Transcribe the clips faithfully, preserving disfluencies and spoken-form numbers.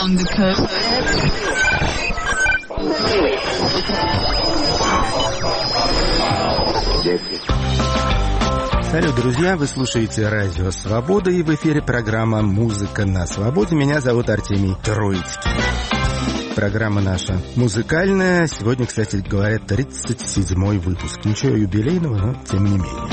along the coast. Салют, друзья, вы слушаете Радио Свобода, и в эфире программа «Музыка на свободе». Меня зовут Артемий Троицкий. Программа наша музыкальная. Сегодня, кстати говоря, тридцать седьмой выпуск. Ничего юбилейного, но тем не менее.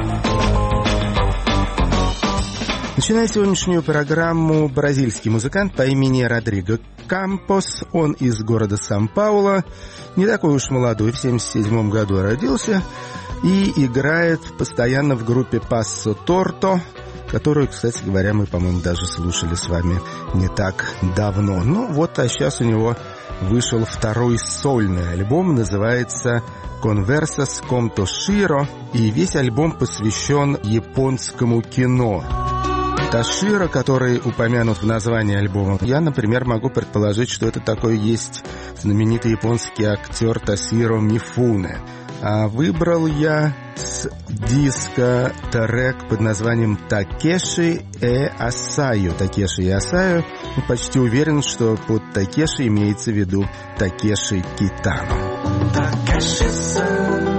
Начиная сегодняшнюю программу, бразильский музыкант по имени Родриго Кампос. Он из города Сан-Пауло. Не такой уж молодой, в семьдесят седьмом году родился. И играет постоянно в группе Passo Torto, которую, кстати говоря, мы, по-моему, даже слушали с вами не так давно. Ну вот, а сейчас у него вышел второй сольный альбом, называется «Conversas com Toshiro», и весь альбом посвящен японскому кино. Тоширо, который упомянут в названии альбома, я, например, могу предположить, что это такой есть знаменитый японский актер Тосиро Мифуне. А выбрал я с диска трек под названием «Такеши и Асаю». «Такеши и Асаю». Ну, почти уверен, что под «Такеши» имеется в виду Такеши Китано. Такеши-сан,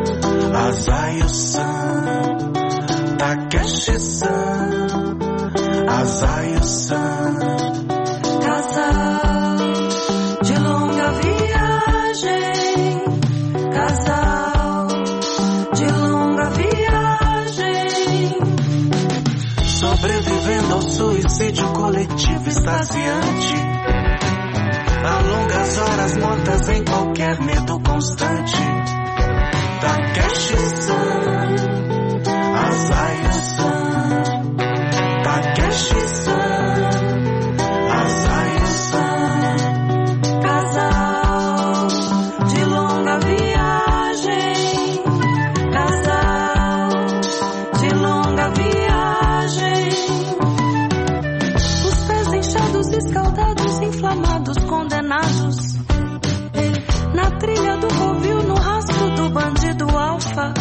Асаю-сан, Такеши-сан, Асаю-сан. Casal de longa viagem, casal de longa viagem, sobrevivendo ao suicídio coletivo extasiante, a longas horas mortas em qualquer medo constante. Takeshi-san, Asayu-san, Takeshi-san, Asayu-san. casal de longa viagem, casal de longa viagem, os pés inchados, escaldados, inflamados, condenados, na trilha do covil, no rastro do bandido alfa.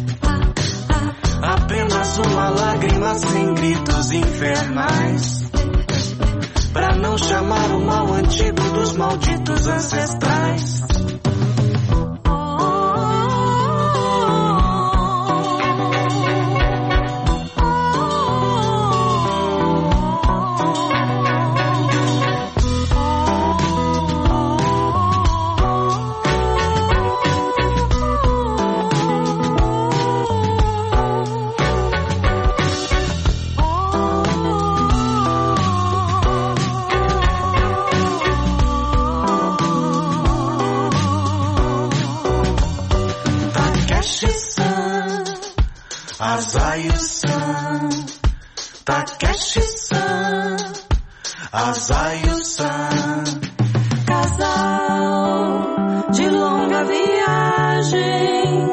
Apenas uma lágrima sem gritos infernais, pra não chamar o mal antigo dos malditos ancestrais. Asayu-san, Takeshi-san, Asayu-san. Casal de longa viagem,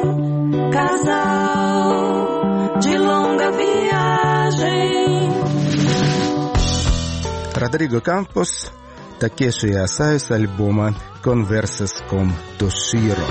casal de longa viagem. Родриго Кампос, Такеши и Асаю с альбома «Conversas com Toshiro».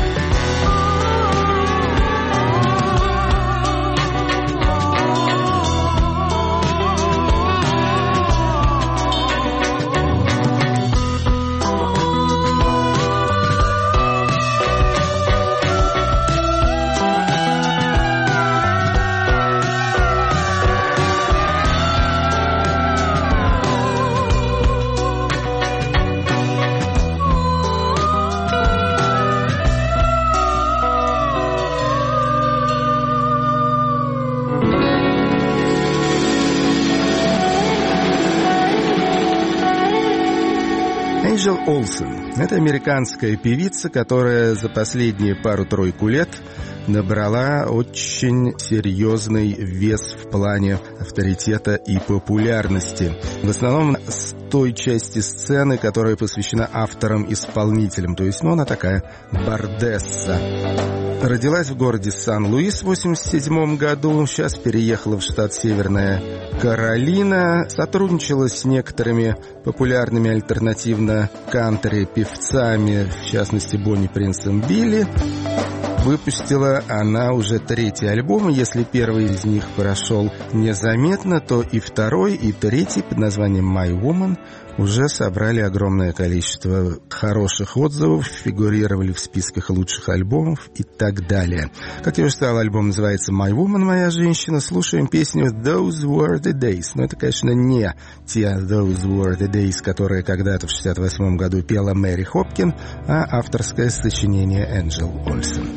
Энджел Олсен – это американская певица, которая за последние пару-тройку лет набрала очень серьезный вес в плане авторитета и популярности. В основном с той части сцены, которая посвящена авторам-исполнителям. То есть, ну, она такая бардесса. Родилась в городе Сан-Луис в восемьдесят седьмом году. Сейчас переехала в штат Северная Каролина. Сотрудничала с некоторыми популярными альтернативно-кантри певцами, в частности, Бонни Принсом Билли. Выпустила она уже третий альбом, и если первый из них прошел незаметно, то и второй, и третий под названием «My Woman» уже собрали огромное количество хороших отзывов, фигурировали в списках лучших альбомов и так далее. Как я уже сказал, альбом называется «My Woman», «Моя женщина». Слушаем песню «Those Were the Days». Но это, конечно, не те «Those Were the Days», которые когда-то в шестьдесят восьмом году пела Мэри Хопкин, а авторское сочинение Энджел Олсен.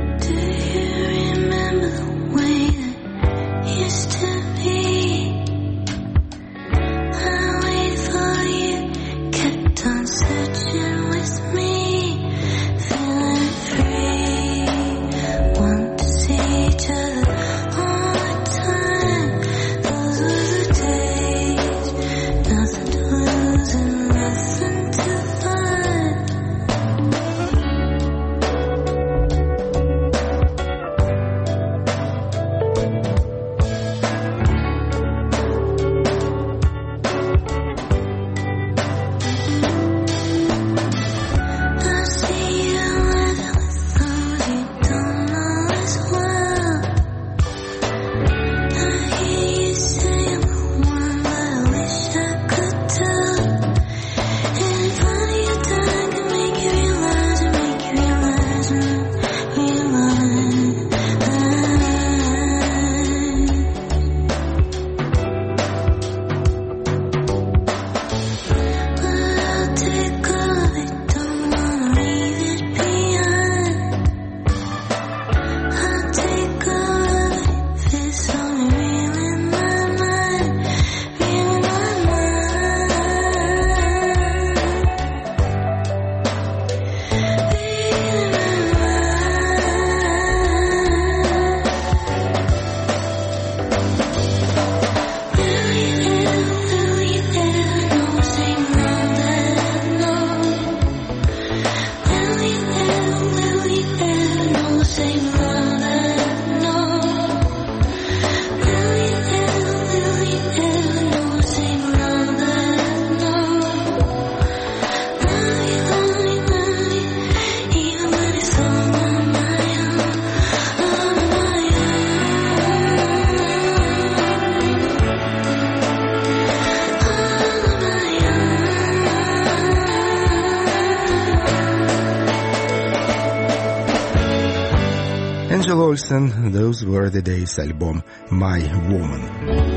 Энджел Олсен, «Those Were the Days», альбом «My Woman».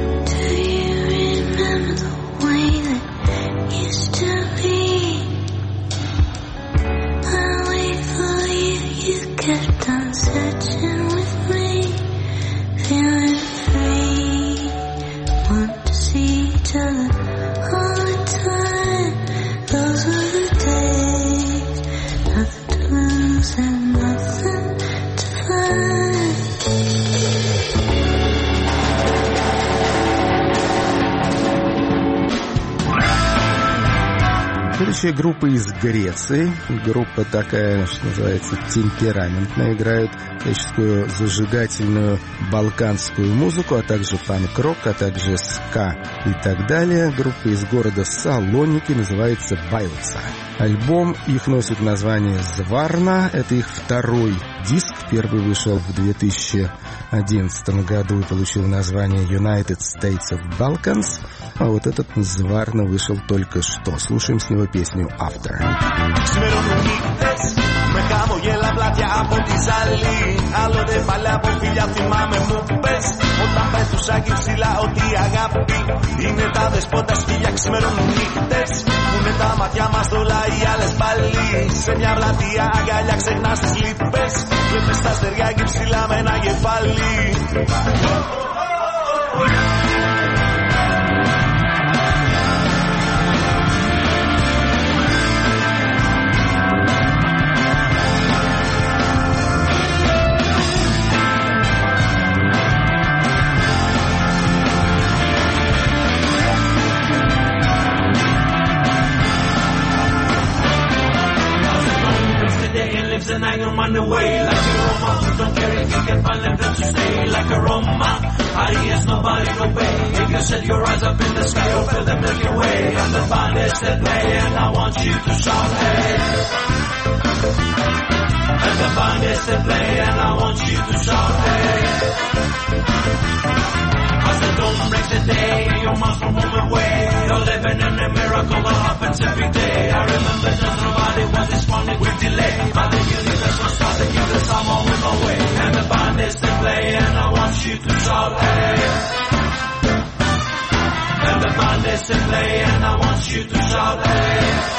Следующая группа из Греции. Группа такая, что называется, темпераментная. Играют классическую зажигательную балканскую музыку, а также панк-рок, а также ска и так далее. Группа из города Салоники, называется «Байлца». Альбом их носит название «Зварна». Это их второй диск. Первый вышел в две тысячи одиннадцатом году и получил название «United States of Balkans». А вот этот «Зварна» вышел только что. Слушаем с него песню «After». Με χαμογέλα πλάτια από τη ζαλή. Άλλοτε παλιά από φιλιά θυμάμαι μου πες. Όταν πέτουσα και ψηλά ότι η αγάπη είναι τα δεσπότα σκυλιά ξημερώνουν νύχτες. Που είναι τα μάτια μας δόλα οι άλλες πάλι. Σε μια πλατεία αγκαλιά ξεχνάς τις λύπες. Βλέπεις τα στεριά και ψηλά με ένα κεφάλι. And I can run away like a Roma. Don't care if you can find them to stay like a Roma. I is nobody to obey. If you set your eyes up in the sky, you'll feel the Milky Way. I'm the finest that day, and I want you to shout, hey. And the band is to play and I want you to shout hey. As the dawn breaks the day and you're miles from home away, you're living in a miracle that happens every day. I remember that nobody was responding with delay, but the universe was starting to give the summer on my way. And the band is to play and I want you to shout hey. And the band is to play and I want you to shout hey.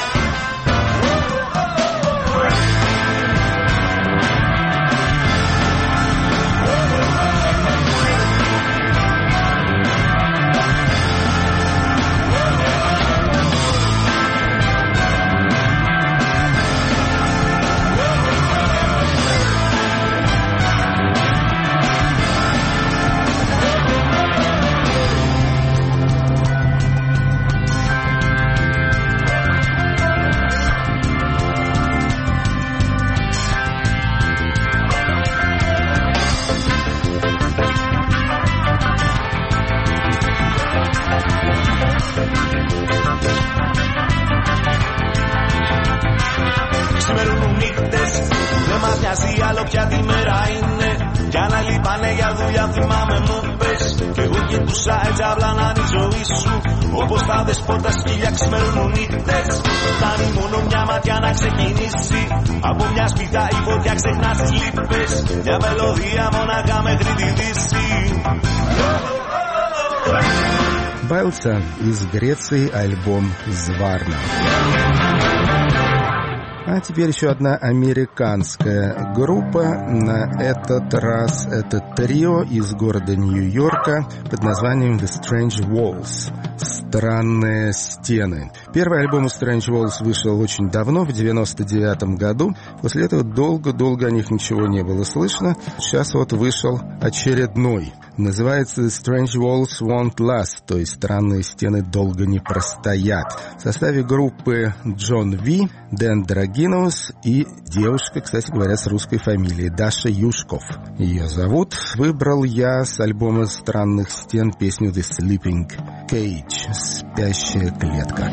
Ποια τη μέρα είναι κι άλλα λείπανε για δουλειά θυμάμαι μου πες κι εγώ κοιτούσα έτσι απλά να είναι η ζωή σου όπως τα δεσπότα σκύλια ξημερώνουν νύχτες φτάνει μόνο μια ματιά να ξεκινήσει από μια σπίτα η φωτιά ξεχνά τις λύπες μια μελωδία μονάχα μέχρι τη δύση. Байльца из Греции, альбом «Зварна». А теперь еще одна американская группа. На этот раз это трио из города Нью-Йорка под названием The Strange Walls. Странные стены. Первый альбом у Strange Walls вышел очень давно, в девяносто девятом году. После этого долго-долго о них ничего не было слышно. Сейчас вот вышел очередной. Называется The Strange Walls Won't Last, то есть странные стены долго не простоят. В составе группы Джон Ви, Дэн Драгиноус и девушка, кстати говоря, с русской фамилией, Даша Юшков. Ее зовут. Выбрал я с альбома «Странных стен» песню The Sleeping Cage, «Спящая клетка».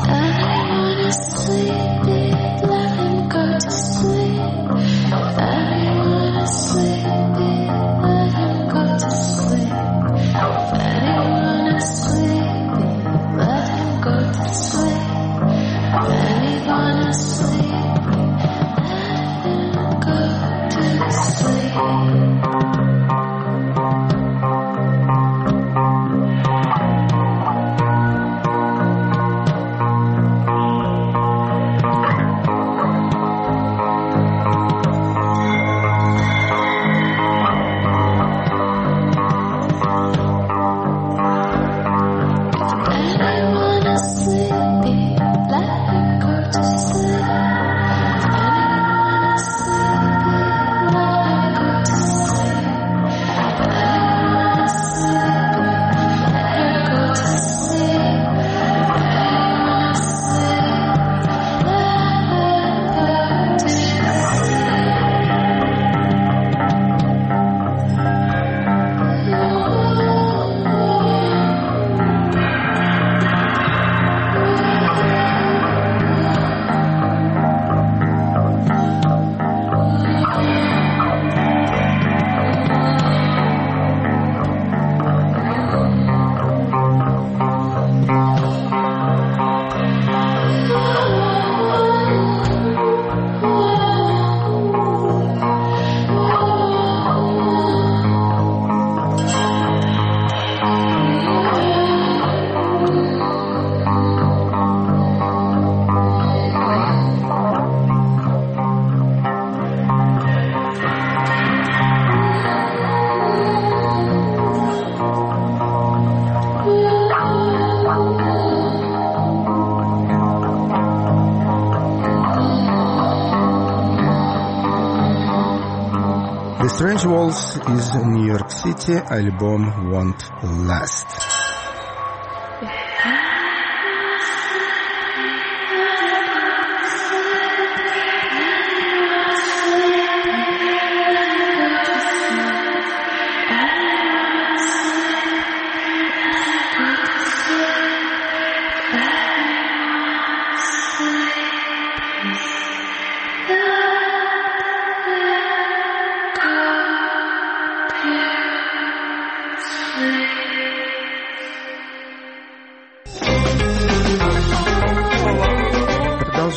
Strange Walls из Нью-Йорк Сити, альбом Won't Last.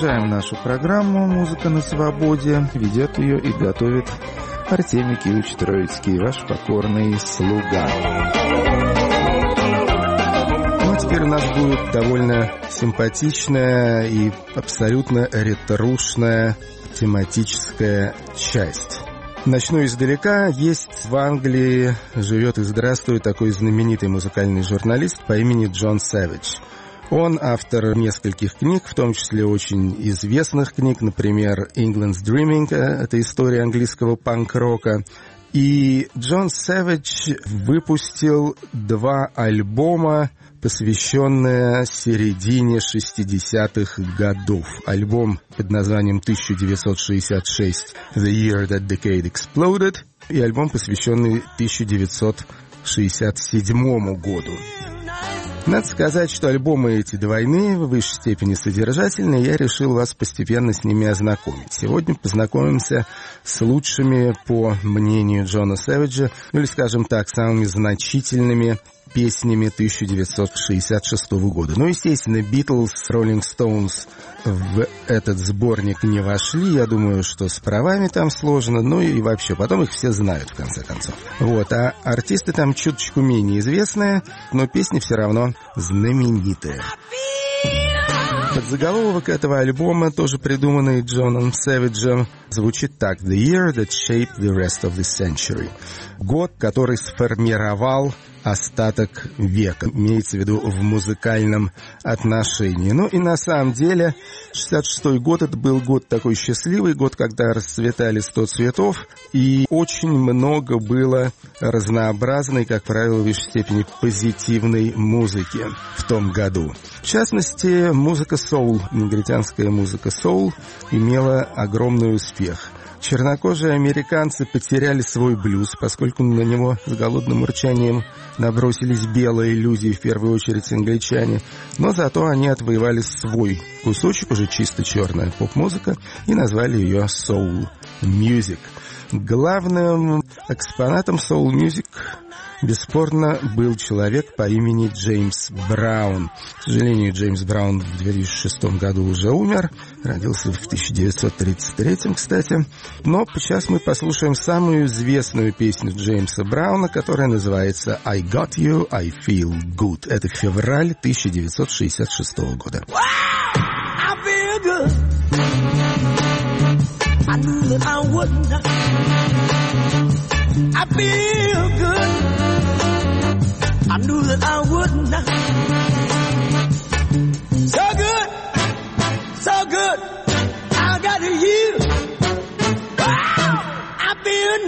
Продолжаем нашу программу «Музыка на свободе». Ведет ее и готовит Артемий Кириллович Троицкий, ваш покорный слуга. Ну, а теперь у нас будет довольно симпатичная и абсолютно ретрошная тематическая часть. Начну издалека. Есть в Англии, живет и здравствует такой знаменитый музыкальный журналист по имени Джон Сэвидж. Он автор нескольких книг, в том числе очень известных книг, например, «England's Dreaming», это история английского панк-рока. И Джон Сэвидж выпустил два альбома, посвященные середине шестидесятых годов. Альбом под названием тысяча девятьсот шестьдесят шесть «The Year That Decade Exploded» и альбом, посвященный тысяча девятьсот шестьдесят седьмому году. Надо сказать, что альбомы эти двойные, в высшей степени содержательные, я решил вас постепенно с ними ознакомить. Сегодня познакомимся с лучшими, по мнению Джона Сэвиджа, ну или, скажем так, самыми значительными песнями тысяча девятьсот шестьдесят шестого года. Ну, естественно, Beatles, Rolling Stones в этот сборник не вошли. Я думаю, что с правами там сложно. Ну и вообще, потом их все знают, в конце концов. Вот, а артисты там чуточку менее известные, но песни все равно знаменитые. Подзаголовок этого альбома, тоже придуманный Джоном Сэвиджем, звучит так: «The year that shaped the rest of the century». Год, который сформировал остаток века, имеется в виду в музыкальном отношении. Ну и на самом деле шестьдесят шестой год это был год такой счастливый, год, когда расцветали сто цветов, и очень много было разнообразной, как правило, в высшей степени позитивной музыки в том году. В частности, музыка соул, негритянская музыка соул, имела огромный успех. Чернокожие американцы потеряли свой блюз, поскольку на него с голодным урчанием набросились белые люди, в первую очередь англичане, но зато они отвоевали свой кусочек, уже чисто черная поп-музыка, и назвали ее soul music. Главным экспонатом soul music бесспорно был человек по имени Джеймс Браун. К сожалению, Джеймс Браун в две тысячи шестом году уже умер. Родился в тысяча девятьсот тридцать третьем, кстати. Но сейчас мы послушаем самую известную песню Джеймса Брауна, которая называется «I Got You, I Feel Good». Это февраль тысяча девятьсот шестьдесят шестого года. I feel good. I knew that I wouldn't. I feel good. I knew that I wouldn't. So good, so good. I got you. Wow, I feel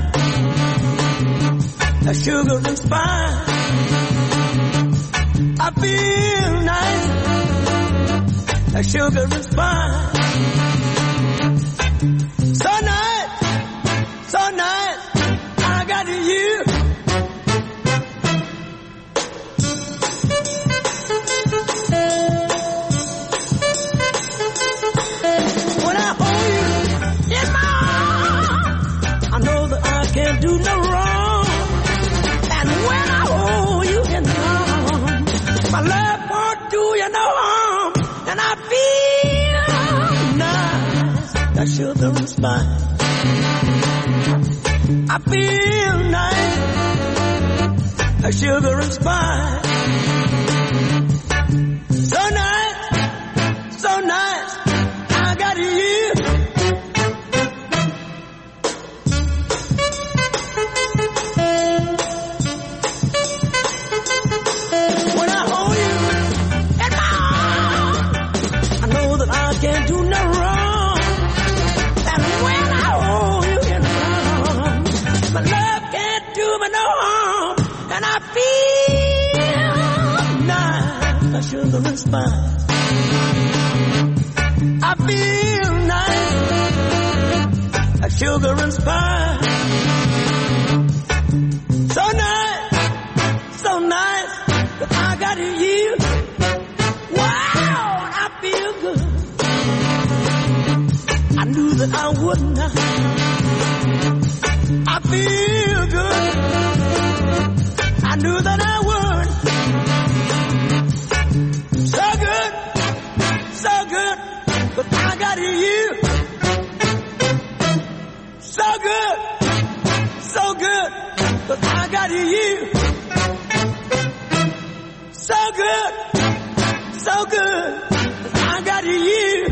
nice. A sugar and spice. I feel nice. A sugar and spice. So nice, so nice. I got you. When I hold you in my arms, I know that I can't do no wrong. And when I hold you in my arms, my love won't do you no harm. And I feel nice, that sugar and spice. I feel nice, a sugar and spice. So nice, so nice, I got you. When I hold you in my arms, I know that I can't do no wrong. And when I hold you in my arms, my love can't do me no harm. And I feel nice, a sugar and spice. I feel nice, a sugar and spice. So nice, so nice, that I got you. Wow, I feel good. I knew that I wouldn't. I feel good. I knew that I would. So good, so good, but got you. So good, so good, 'cause I got you. So good, so good, 'cause I got you.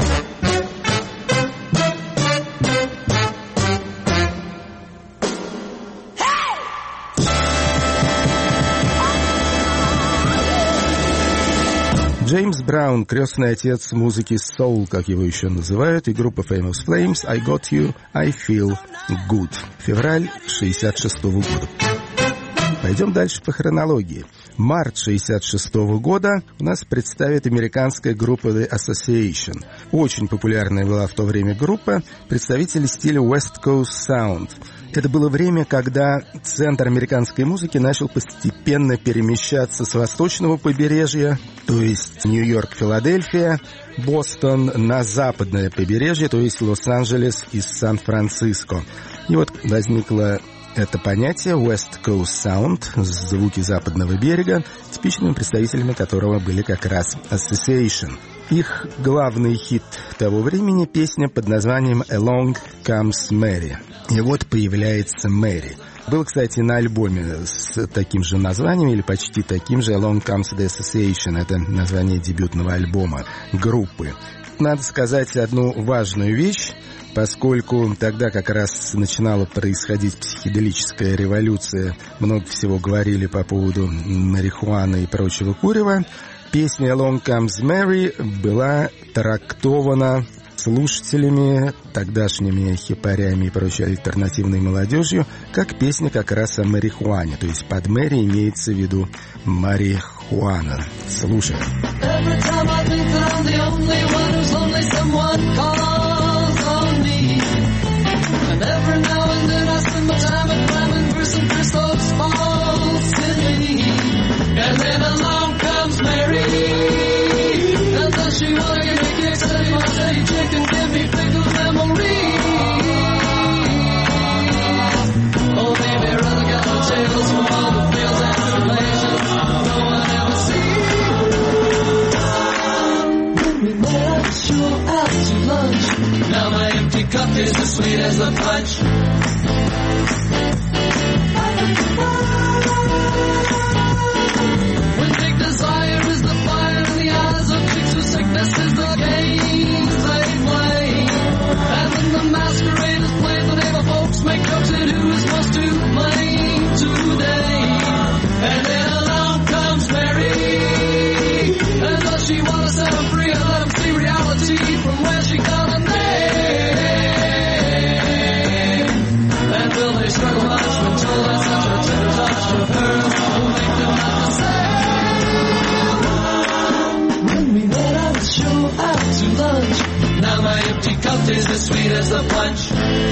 Джеймс Браун, крестный отец музыки соул, как его еще называют, и группа Famous Flames, I Got You, I Feel Good. Февраль шестьдесят шестого года. Пойдем дальше по хронологии. Март шестьдесят шестого года у нас представит американская группа The Association. Очень популярная была в то время группа, представители стиля West Coast Sound. Это было время, когда центр американской музыки начал постепенно перемещаться с восточного побережья, то есть Нью-Йорк, Филадельфия, Бостон, на западное побережье, то есть Лос-Анджелес и Сан-Франциско. И вот возникло это понятие West Coast Sound, звуки западного берега, типичными представителями которого были как раз Association. Их главный хит того времени — песня под названием «Along Comes Mary». И вот появляется Мэри. Был, кстати, на альбоме с таким же названием, или почти таким же, «Along Comes the Association». Это название дебютного альбома группы. Надо сказать одну важную вещь. Поскольку тогда как раз начинала происходить психоделическая революция, много всего говорили по поводу марихуаны и прочего курева, песня «Along Comes Mary» была трактована слушателями, тогдашними хипарями и прочей альтернативной молодежью, как песня как раз о марихуане. То есть под Мэри имеется в виду марихуана. Слушаем. And every now and then I spend my time at climbing through some crystals falsely. And then along comes Mary, and does she wanna give me kicks? Teddy, my teddy chicken, give me pickled memories. Oh, baby, rather got the tales from all the fields and relations no one ever sees. When we met, I was sure out to lunch. Now my empty cup is as sweet as the punch. When big desire is the fire in the eyes of chicks whose sickness is the games they play. And when the masquerade is played, the neighbor folks make jokes at who is most to blame today. And then along comes Mary, and does she want to set him free and let him see reality from where she got a name? And will they struggle much when told that such a tender touch of hers will make them not the same? When we met, I was sure out to lunch. Now my empty cup is as sweet as the punch.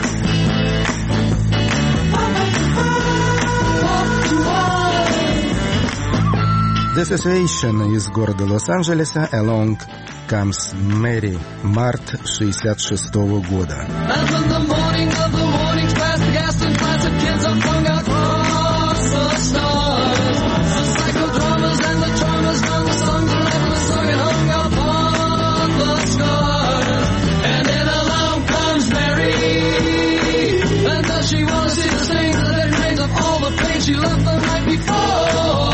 The Association из города Лос-Анджелеса, «Along Comes Mary», март шестьдесят шестого года. And when the morning of the mornings past the gas and lights of kids are flung across the stars, the psychodramas and the dramas done, the songs are never sung and hung upon the scars. And then along comes Mary, and does she want to see the stains that it remains of all the pain she left the night before?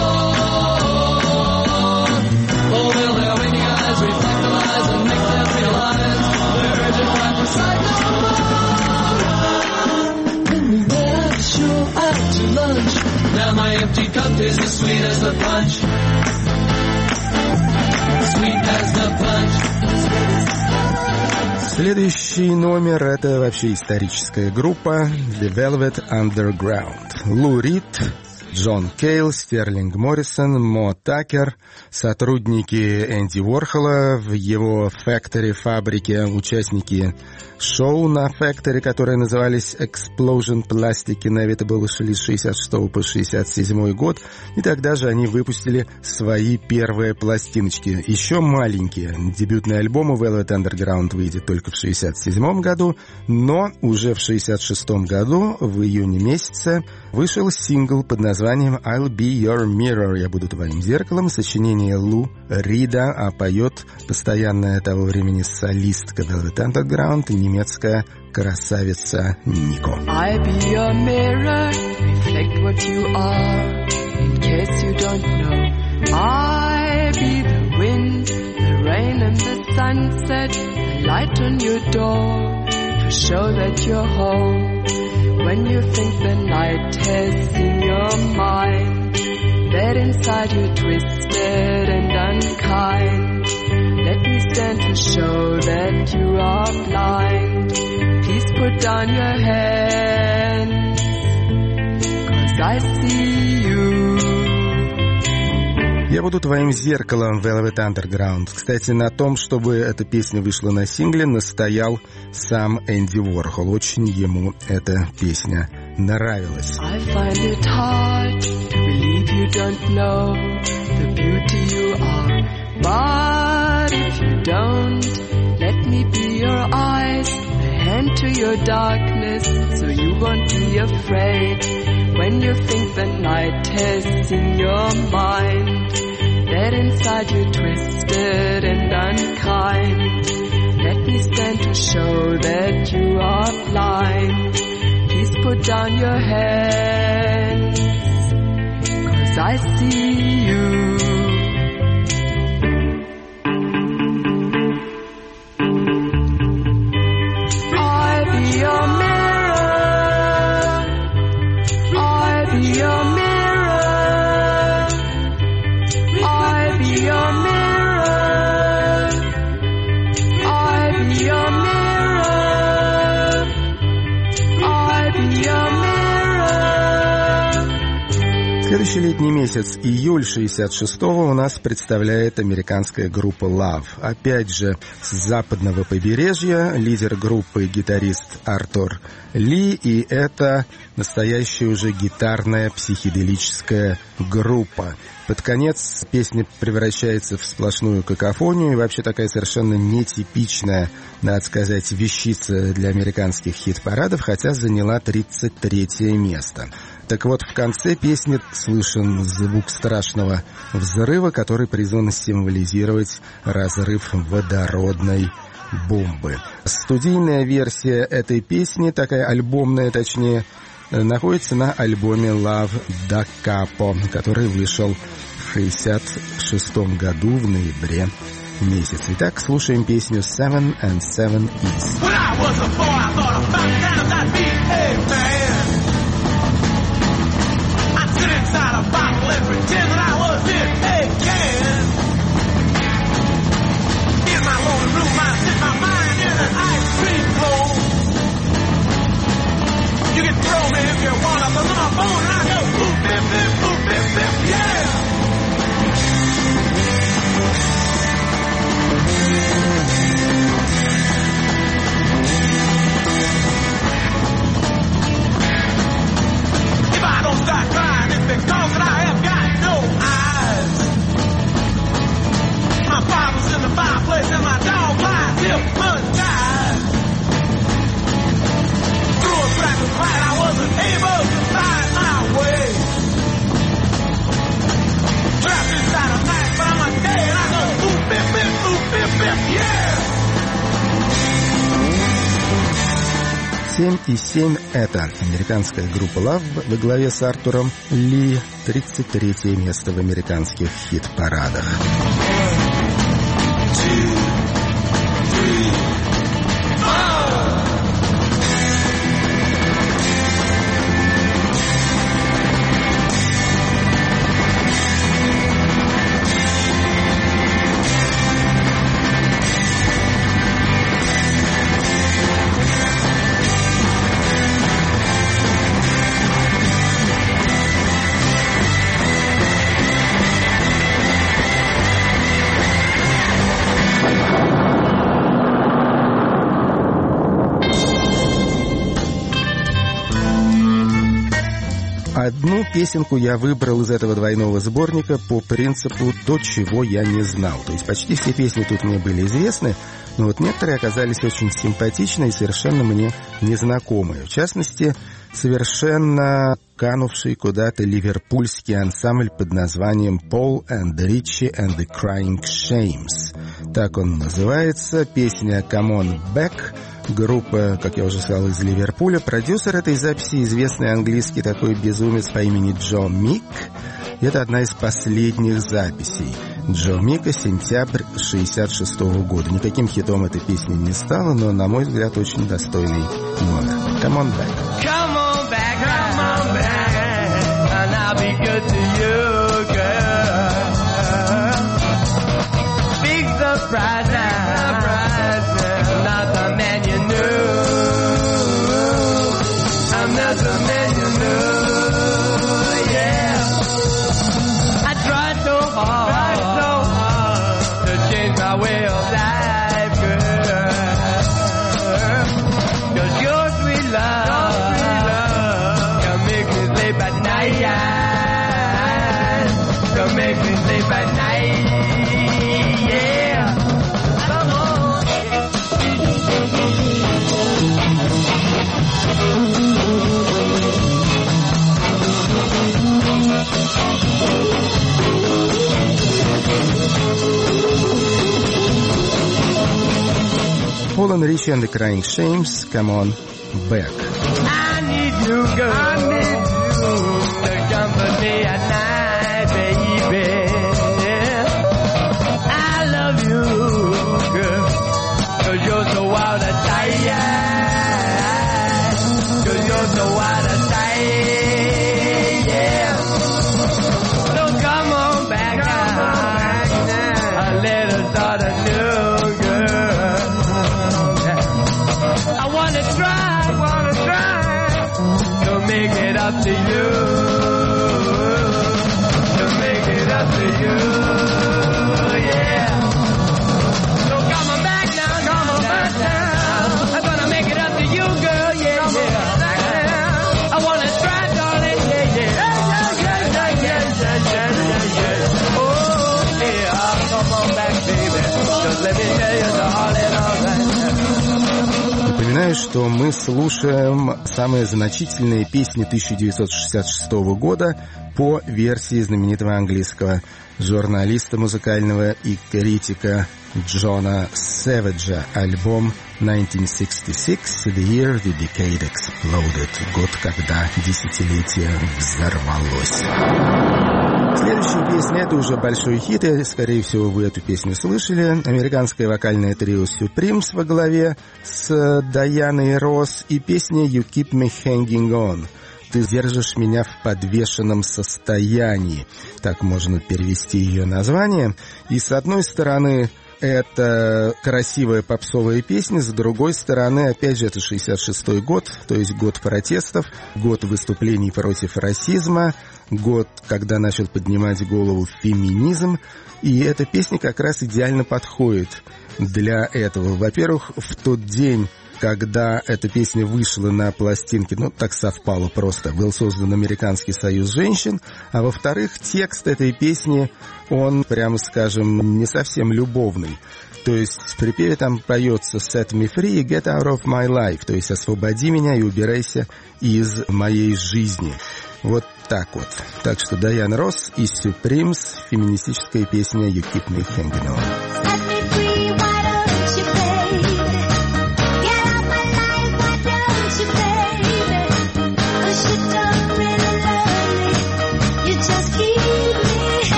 Oh, will their waking eyes reflect the lies and make them realize they're urgent right beside no more? When we met, I was sure out to lunch. Now my empty cup is as sweet as the punch. Sweet as the punch. Следующий номер — это вообще историческая группа The Velvet Underground. Лу Рид, Джон Кейл, Стерлинг Моррисон, Мо Такер, сотрудники Энди Уорхола в его фэктори, фабрике, участники шоу на фэктори, которые назывались Explosion Plastic Inevitable, шли с шестьдесят шестого по шестьдесят седьмой год, и тогда же они выпустили свои первые пластиночки, еще маленькие. Дебютный альбом у Velvet Underground выйдет только в шестьдесят седьмом году, но уже в шестьдесят шестом году, в июне месяце, вышел сингл под названием названием «I'll be your mirror», «Я буду твоим зеркалом», сочинение Лу Рида, а поет постоянная того времени солистка Velvet Underground, немецкая красавица Нико. I'll be your mirror, reflect what you are, in case you don't know. I'll be the wind, the rain and the sunset, the light on your door, to show that you're home. When you think the night has in your mind, that inside you're twisted and unkind, let me stand to show that you are blind. Please put down your hands, 'cause I see you. «Я буду твоим зеркалом» Velvet Underground. Кстати, на том, чтобы эта песня вышла на сингле, настоял сам Энди Уорхол. Очень ему эта песня нравилась. I find it hard to believe you don't know the beauty you are. But if you don't, let me be your eyes, a hand to your darkness, so you won't be afraid. When you think the night has in your mind, that inside you're twisted and unkind, let me stand to show that you are blind. Please put down your hands, 'cause I see you. I'll be your mirror, I'll be your mirror, I'll be your mirror, I'll be your mirror, I'll be your mirror. Следующий летний месяц, июль шестьдесят шестого, у нас представляет американская группа Love. Опять же, с западного побережья, лидер группы гитарист Артур Ли, и это настоящая уже гитарная психоделическая группа. Под конец песня превращается в сплошную какофонию, и вообще такая совершенно нетипичная, надо сказать, вещица для американских хит-парадов, хотя заняла тридцать третье место. Так вот, в конце песни слышен звук страшного взрыва, который призван символизировать разрыв водородной бомбы. Студийная версия этой песни, такая альбомная точнее, находится на альбоме Love Da Capo, который вышел в шестьдесят шестом году в ноябре месяце. Итак, слушаем песню Seven and Seven East. When I was a boy, I thought about times I'd be a man. I'd sit inside a bottle and pretend that I was in a can. In my lonely room, I'd sit my mind in an ice cream cone. You can throw me if you want up on my phone, and I go boop, bip, bip, boop, bip, bip, yeah. If I don't start crying, it's because that I have got no eyes. My Bible's in the fireplace and my dog lies hypnotized. Through a black and white, I wasn't able to find my way. Trapped inside a night, but I'm a day, and I go boop, bip, bip, boop, bip, bip, yeah. семь и семь — это американская группа Love во главе с Артуром Ли, тридцать третье место в американских хит-парадах. одну песенку я выбрал из этого двойного сборника по принципу «то, чего я не знал». То есть почти все песни тут мне были известны, но вот некоторые оказались очень симпатичны и совершенно мне незнакомые. В частности, совершенно канувший куда-то ливерпульский ансамбль под названием Paul and Richie and the Crying Shames. Так он называется. Песня «Come on Back». Группа, как я уже сказал, из Ливерпуля. Продюсер этой записи — известный английский такой безумец по имени Джо Мик. Это одна из последних записей Джо Мика, сентябрь шестьдесят шестого года. Никаким хитом эта песня не стала, но, на мой взгляд, очень достойный номер. Come on back. Come on back, come on back, and I'll be good to you, girl. Big surprise now, I'm not the man you knew. I'm not the man you knew, yeah. I tried so hard, tried so hard to change my way of life, girl. 'Cause your sweet love, your sweet love can make me sleep at night, can make me sleep at night, yeah. Come on. Paul and Richie and the Crying Shames, Come on back. I need you, girl. I need you to company at night, baby. I love you, girl, 'cause you're so wild and tired. 'Cause you're so wild and tired, yeah. So come on back, come on back now. A little sort of new, girl. I wanna try, wanna try to make it up to you, to make it up to you, yeah. So come on back now, come on back now. I'm gonna make it up to you, girl, yeah, come yeah. On back now. I wanna try, darling, yeah, yeah. Yeah, yeah, yeah, yeah, yeah, yeah, yeah. Oh, yeah, come on back, baby. Just let me tell you, darling, all right. Напоминаю, что мы слушаем самые значительные песни тысяча девятьсот шестьдесят шестого года по версии знаменитого английского журналиста музыкального и критика Джона Сэвиджа. Альбом nineteen sixty-six, The Year the Decade Exploded. Год, когда десятилетие взорвалось. Следующая песня — это уже большой хит, и, скорее всего, вы эту песню слышали. Американское вокальное трио Supremes во главе с Дайаной Росс и песня «You Keep Me Hanging On». «Ты держишь меня в подвешенном состоянии». Так можно перевести ее название. И с одной стороны, это красивая попсовая песня, с другой стороны, опять же, это шестьдесят шестой год, то есть год протестов, год выступлений против расизма, год, когда начал поднимать голову феминизм, и эта песня как раз идеально подходит для этого. Во-первых, в тот день, когда эта песня вышла на пластинке, ну, так совпало просто, был создан Американский союз женщин, а во-вторых, текст этой песни, он, прямо скажем, не совсем любовный. То есть в припеве там поется «Set me free, get out of my life», то есть «Освободи меня и убирайся из моей жизни». Вот так вот. Так что Дайан Росс и Supremes, феминистическая песня «You Keep Me Hanging On».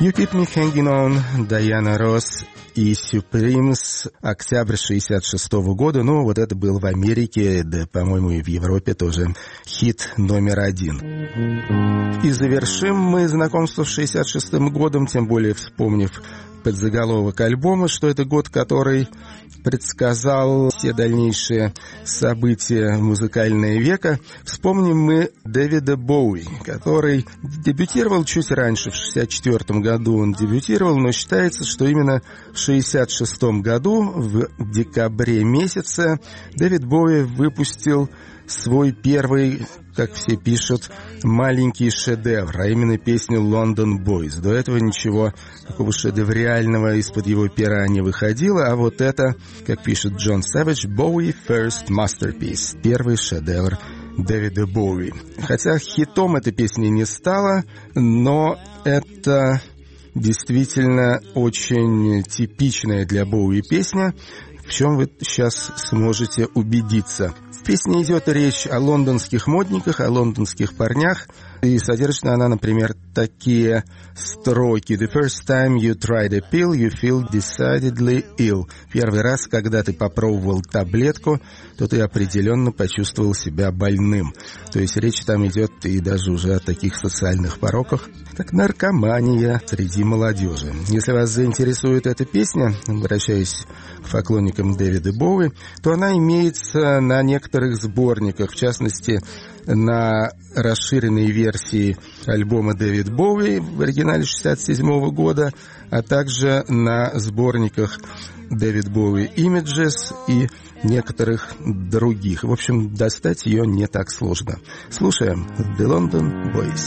You Keep Me Hanging On, Дайана Росс и Supremes, октябрь шестьдесят шестого года. Ну, вот это был в Америке, да, по-моему, и в Европе тоже хит номер один. И завершим мы знакомство с шестьдесят шестым годом, тем более вспомнив подзаголовок альбома, что это год, который предсказал все дальнейшие события музыкального века. Вспомним мы Дэвида Боуи, который дебютировал чуть раньше, в шестьдесят четвёртом году он дебютировал, но считается, что именно в шестьдесят шестом году, в декабре месяце, Дэвид Боуи выпустил свой первый, как все пишут, маленький шедевр, а именно песню «London Boys». До этого ничего такого шедевриального из-под его пера не выходило, а вот это, как пишет Джон Сэвидж, «Bowie First Masterpiece», первый шедевр Дэвида Боуи. Хотя хитом эта песня не стала, но это действительно очень типичная для Боуи песня, в чем вы сейчас сможете убедиться. В песне идет речь о лондонских модниках, о лондонских парнях, и содержит она, например, такие строки. The first time you tried a pill, you feel decidedly ill. Первый раз, когда ты попробовал таблетку, то ты определенно почувствовал себя больным. То есть речь там идет и даже уже о таких социальных пороках, как наркомания среди молодежи. Если вас заинтересует эта песня, обращаясь к поклонникам Дэвида Боуи, то она имеется на некоторых сборниках, в частности, на расширенной версии альбома «Дэвид Боуи» в оригинале шестьдесят седьмого года, а также на сборниках «Дэвид Боуи Images» и некоторых других. В общем, достать ее не так сложно. Слушаем «The London Boys».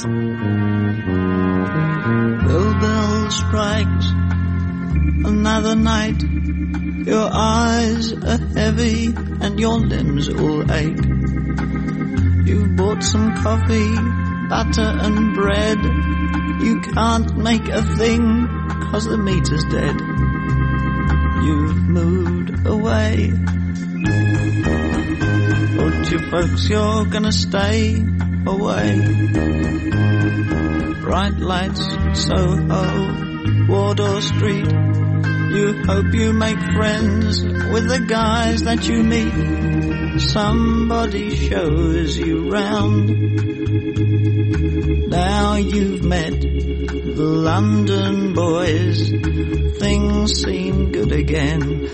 The bell strikes another night. Your eyes are heavy and your limbs all ache. You bought some coffee, butter and bread. You can't make a thing 'cause the meter's dead. You've moved away. Told your folks you're gonna stay away. Bright lights, Soho, Wardour Street. You hope you make friends with the guys that you meet. Somebody shows you round. Now you've met the London boys. Things seem good again.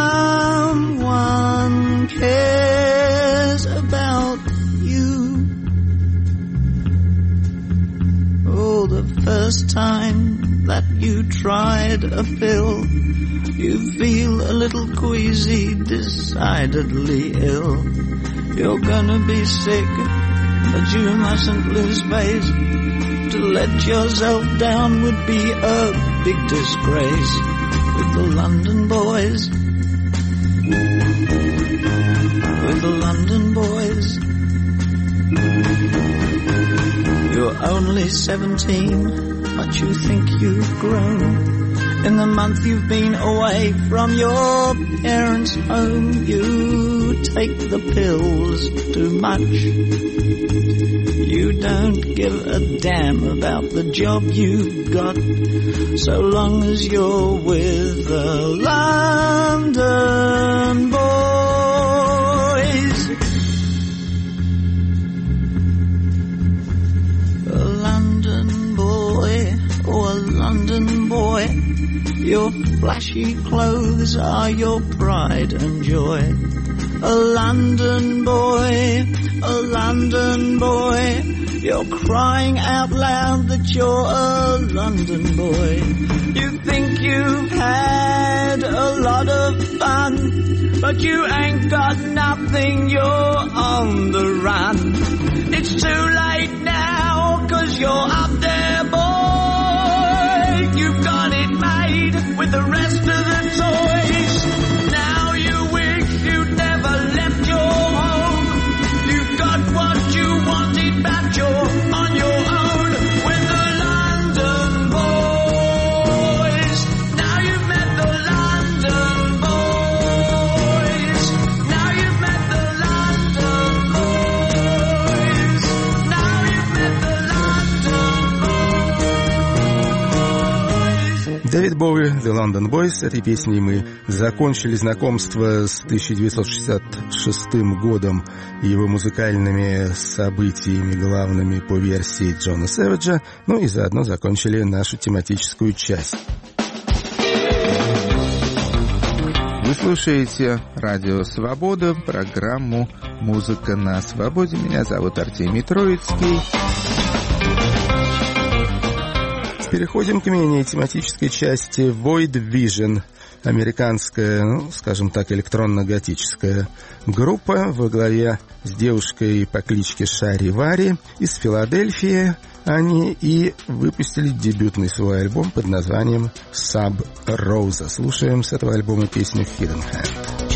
Someone cares about you. Oh, the first time that you tried a pill, you feel a little queasy, decidedly ill. You're gonna be sick, but you mustn't lose faith. To let yourself down would be a big disgrace. With the London boys, with the London boys. You're only seventeen, but you think you've grown. In the month you've been away from your parents' home, you take the pills too much. You don't give a damn about the job you've got, so long as you're with the London boys. A London boy, oh a London boy. Your flashy clothes are your pride and joy. A London boy, a London boy. You're crying out loud that you're a London boy. You think you've had a lot of fun, but you ain't got nothing, you're on the run. It's too late now, 'cause you're up there, boy. You've got it made with the rest of the toys. Now you wish you'd never left your home. You've got what you wanted, but you're on your own with the London boys. Now you've met the London boys. Now you've met the London boys. Now you've met the London boys. Боуи, The London Boys. Этой песней мы закончили знакомство с тысяча девятьсот шестьдесят шестым годом и его музыкальными событиями, главными по версии Джона Сэвиджа, ну и заодно закончили нашу тематическую часть. Вы слушаете Радио Свобода, программу «Музыка на свободе». Меня зовут Артемий Троицкий. Переходим к менее тематической части. Void Vision. Американская, ну, скажем так, электронно-готическая группа во главе с девушкой по кличке Шари Вари из Филадельфии. Они и выпустили дебютный свой альбом под названием Sub Rosa. Слушаем с этого альбома песню Hidden Hand.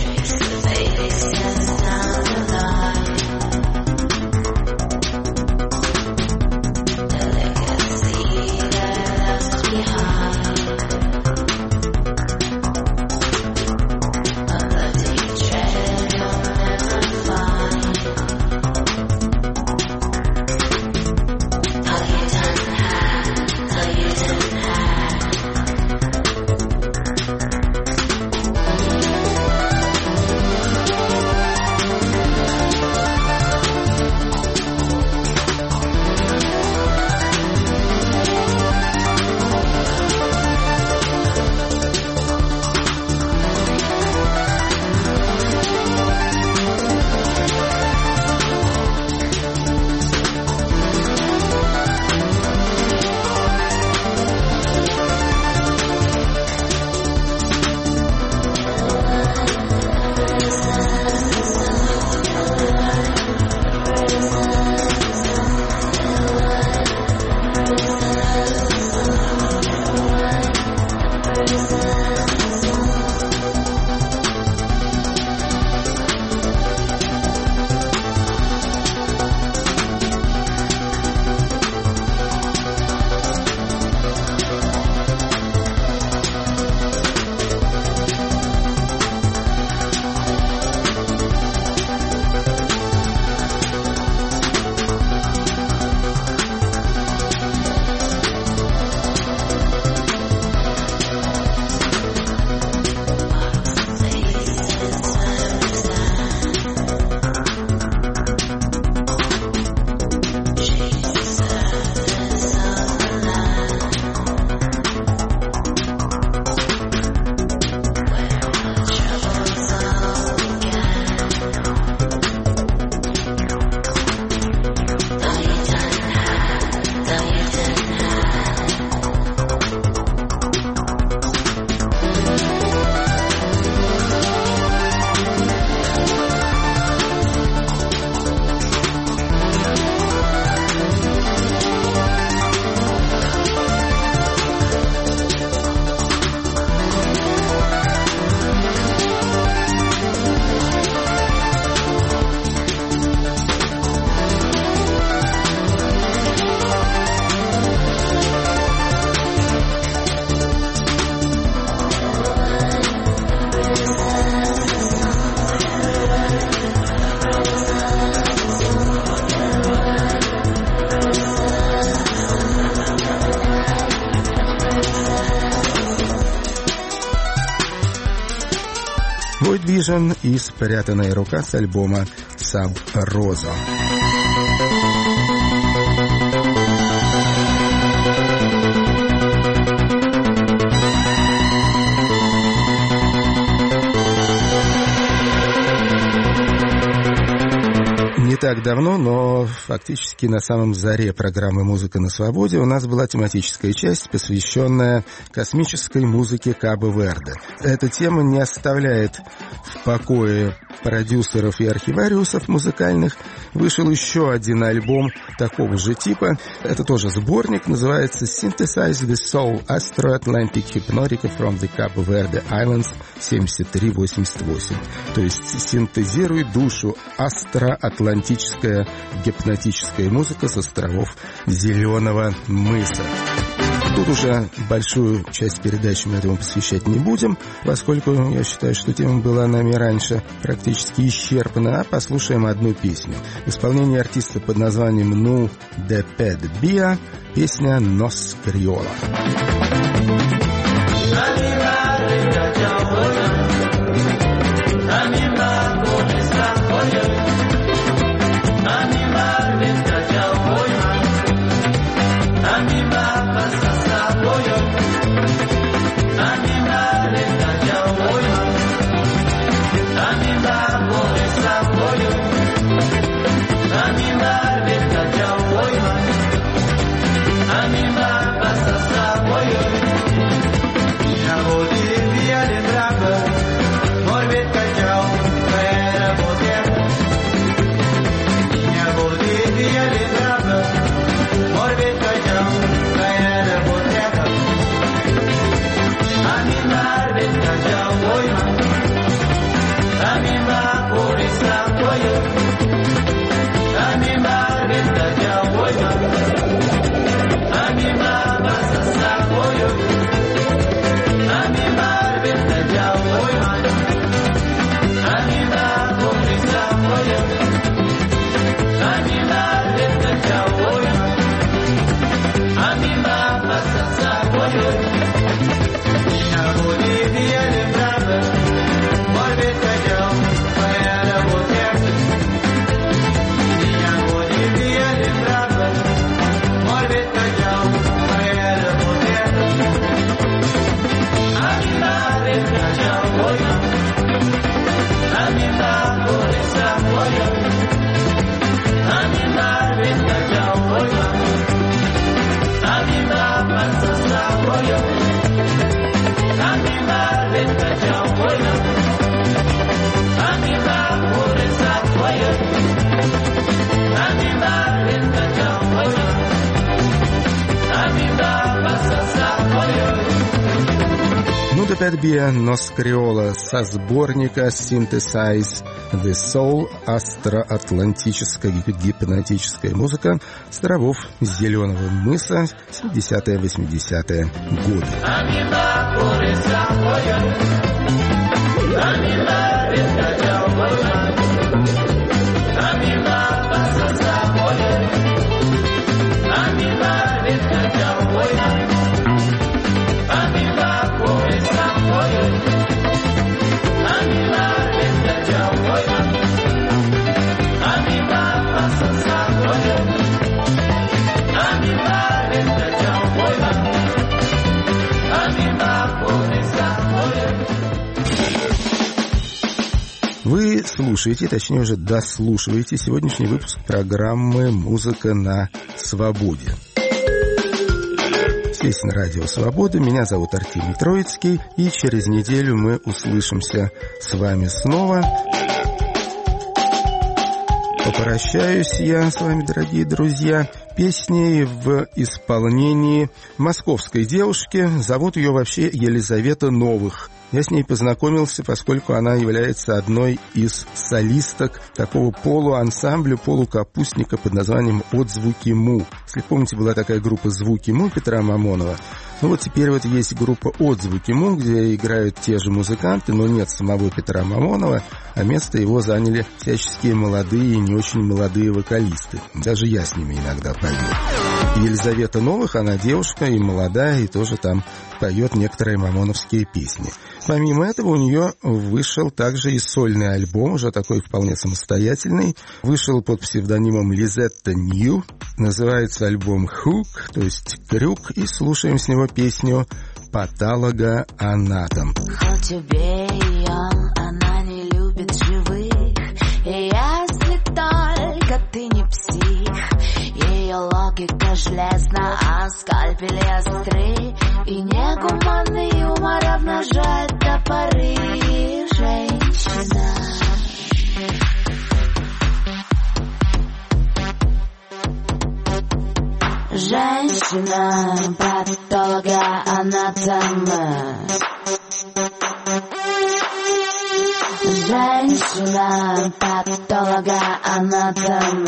Void Vision и «Спрятанная рука» с альбома Sub Rosa. Не так давно, но фактически на самом заре программы «Музыка на свободе» у нас была тематическая часть, посвященная космической музыке Кабо-Верде. Эта тема не оставляет в покое продюсеров и архивариусов музыкальных. Вышел еще один альбом такого же типа. Это тоже сборник, называется «Synthesize the Soul Astro-Atlantic Hypnotica from the Cabo Verde Islands семьдесят три восемьдесят восемь». То есть «Синтезируй душу, астроатлантическая гипнотическая музыка с островов Зеленого мыса». Тут уже большую часть передачи мы этому посвящать не будем, поскольку я считаю, что тема была нами раньше практически исчерпана, а послушаем одну песню. В исполнении артиста под названием «Ну де Пед Биа» песня «Нос Криола». Пербия Носкриола со сборника Synthesize the Soul, астроатлантическая гипнотическая музыка островов Зеленого мыса, семидесятые-восьмидесятые годы. Вы слушаете, точнее уже дослушиваете сегодняшний выпуск программы «Музыка на свободе». Здесь на радио «Свобода». Меня зовут Артемий Троицкий, и через неделю мы услышимся с вами снова. Попрощаюсь я с вами, дорогие друзья, песней в исполнении московской девушки. Зовут ее вообще Елизавета Новых. Я с ней познакомился, поскольку она является одной из солисток такого полуансамбля, полукапустника под названием «Отзвуки Му». Если помните, была такая группа «Звуки Му» Петра Мамонова. Ну вот теперь вот есть группа «Отзвуки Му», где играют те же музыканты, но нет самого Петра Мамонова, а место его заняли всяческие молодые и не очень молодые вокалисты. Даже я с ними иногда пою. Елизавета Новых, она девушка и молодая, и тоже там поет некоторые мамоновские песни. Помимо этого у нее вышел также и сольный альбом, уже такой вполне самостоятельный. Вышел под псевдонимом Лизетта Нью. Называется альбом «Хук», то есть «Крюк», и слушаем с него песню «Патологоанатом». Хоть убей ее, она не любит живых. И если только ты не псих, ее логика железна, а скальпели остры, и негуманный юмор обнажает топоры. Женщина, женщина, патологоанатом. Женщина, патологоанатом.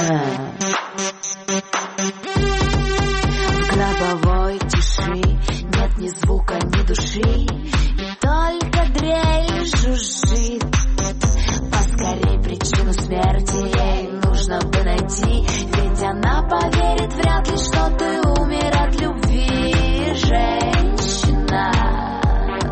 В гробовой тиши нет ни звука, ни души, и только дрель жужжит. Поскорей причину смерти ей нужно бы найти, ведь она поверит вряд ли, что ты умер от любви. Женщина,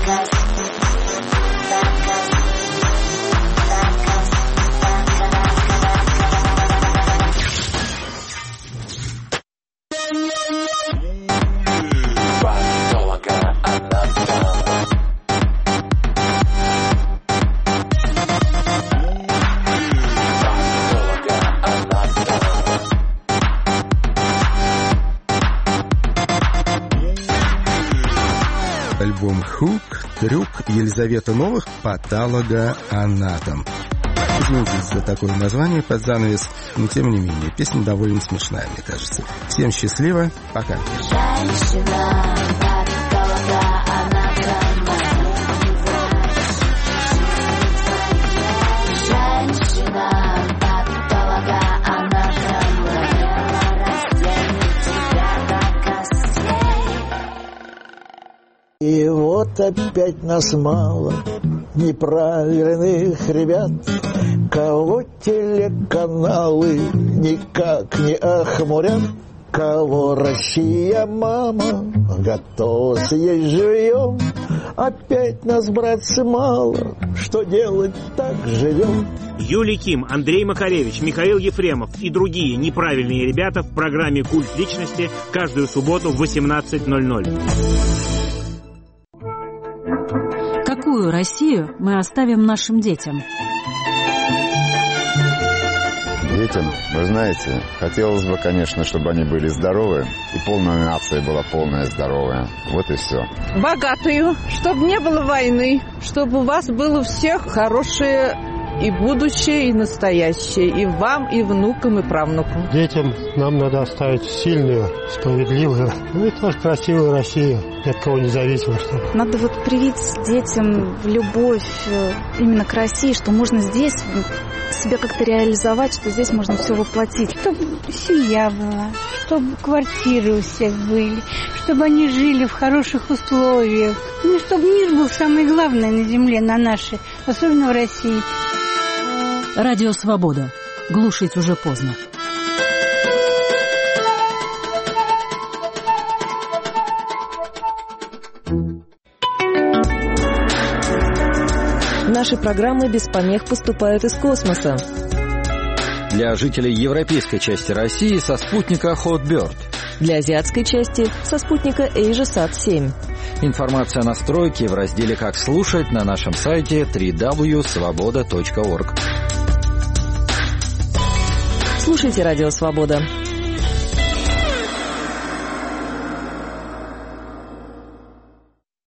Альбом «Хук», «Трюк» Елизавета Новых, «Патологоанатом». Извините за такое название под занавес, но тем не менее, песня довольно смешная, мне кажется. Всем счастливо, пока. Женщина, патологоанатом. Женщина, патологоанатом. Растянет тебя до костей. И вот опять нас мало неправильных ребят, кого телеканалы никак не охмурят, кого Россия, мама, готова съесть живьем. Опять нас, братцы, мало, что делать, так живем. Юлий Ким, Андрей Макаревич, Михаил Ефремов и другие неправильные ребята в программе «Культ личности» каждую субботу в восемнадцать ноль ноль. Какую Россию мы оставим нашим детям? Детям, вы знаете, хотелось бы, конечно, чтобы они были здоровы, и полная нация была полная здоровая. Вот и все. Богатую, чтобы не было войны, чтобы у вас было у всех хорошее и будущее, и настоящее, и вам, и внукам, и правнукам. Детям нам надо оставить сильную, справедливую, ну и тоже красивую Россию, ни от кого независимо. Надо вот привить детям любовь именно к России, что можно здесь себя как-то реализовать, что здесь можно все воплотить. Чтобы семья была, чтобы квартиры у всех были, чтобы они жили в хороших условиях. Ну, чтобы мир был самое главное на земле, на нашей, особенно в России. Радио «Свобода». Глушить уже поздно. Наши программы без помех поступают из космоса. Для жителей европейской части России со спутника Hotbird. Для азиатской части со спутника AsiaSat семь. Информация о настройке в разделе «Как слушать» на нашем сайте дабл ю дабл ю дабл ю точка свобода точка орг. Слушайте «Радио Свобода».